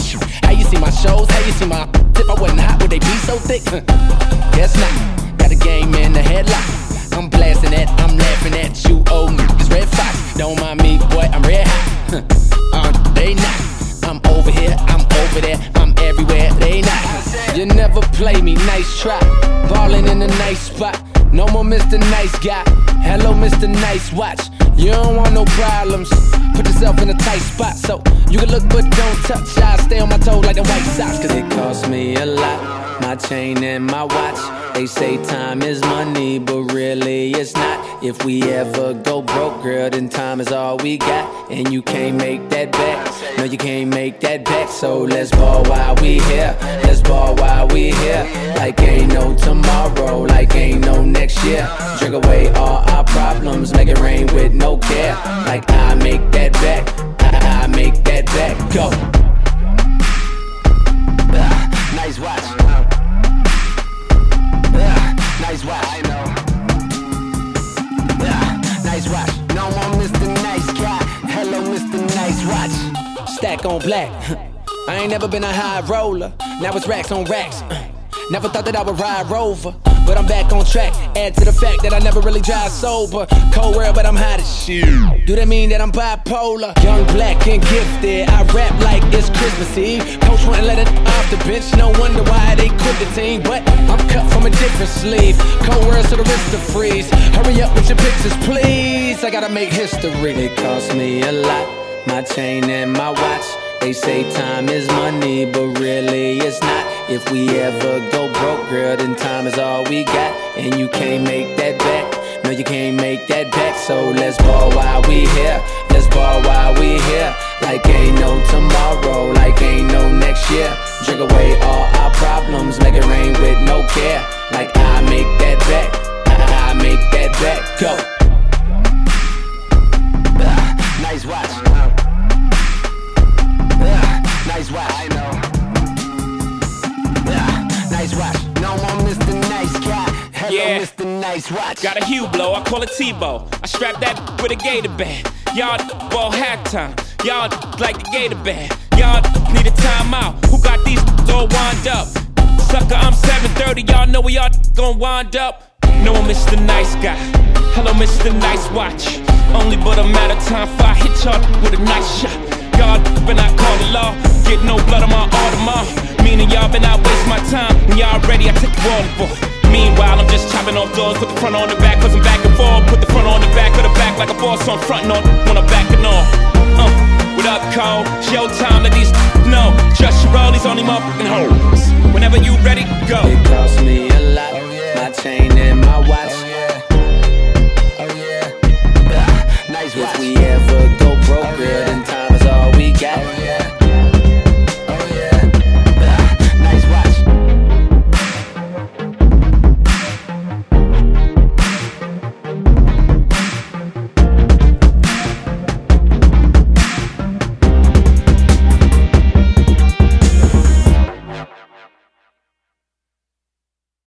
How you see my shows? How you see my if I wasn't hot, would they be so thick? Guess not. Got a game in the headlock. I'm blasting it, I'm laughing at you, old niggas. Red Fox, don't mind me, boy, I'm red hot. They not. I'm over here, I'm over there, I'm everywhere, they not. You never play me, nice try. Ballin' in a nice spot. No more Mr. Nice Guy. Hello, Mr. Nice Watch. You don't want no problems. Put yourself in a tight spot so you can look but don't touch. I stay on my toes like the White Sox, cause it costs me a lot. My chain and my watch. They say time is money, but really it's not. If we ever go broke, girl, then time is all we got. And you can't make that back. No, you can't make that back. So let's ball while we here. Let's ball while we here. Like ain't no tomorrow, like ain't no next year. Drink away all our problems, make it rain with no care. Like I make that back, I make that back. Go. Nice watch. Nice watch. I know. Nice watch. No more Mr. Nice Guy. Hello, Mr. Nice Watch. Stack on black. I ain't never been a high roller. Now it's racks on racks. Never thought that I would ride Rover, but I'm back on track. Add to the fact that I never really drive sober. Cold world, but I'm hot as shit. Do that mean that I'm bipolar? Young, black, and gifted. I rap like it's Christmas Eve. Coach wouldn't let it off the bench. No wonder why they quit the team. But I'm cut from a different sleeve. Cold world, so the wrist to freeze. Hurry up with your pictures, please. I gotta make history. It costs me a lot. My chain and my watch. They say time is money, but really it's not. If we ever go broke, girl, then time is all we got. And you can't make that back. No, you can't make that back. So let's ball while we here. Let's ball while we here. Like ain't no tomorrow, like ain't no next year. Drink away all our problems, make it rain with no care. Like I make that back, I make that back. Go. Nice watch. Nice watch. I know. Nice watch. No more Mr. Nice Guy. Hello, Mr. Nice Watch. Got a Hublot, I call it Tebow. I strap that with a gator band. Y'all ball halftime. Y'all like the gator band. Y'all need a timeout. Who got these all wind up? Sucker, I'm 730. Y'all know we all gon' wind up. No, I'm Mr. Nice Guy. Hello, Mr. Nice Watch. Only but a matter of time before I hit y'all with a nice shot. Y'all been out call the law. Get no blood on my Audemars. Meaning y'all been out waste my time. When y'all ready, I take the water for it. Meanwhile, I'm just chopping off doors. Put the front on the back, cause I'm back and forth. Put the front on the back of the back like a boss, so I'm frontin' on when I'm backing off. What up, Cole? It's your time, let these know. Just your rollies, only motherfucking hoes. Whenever you ready, go. It costs me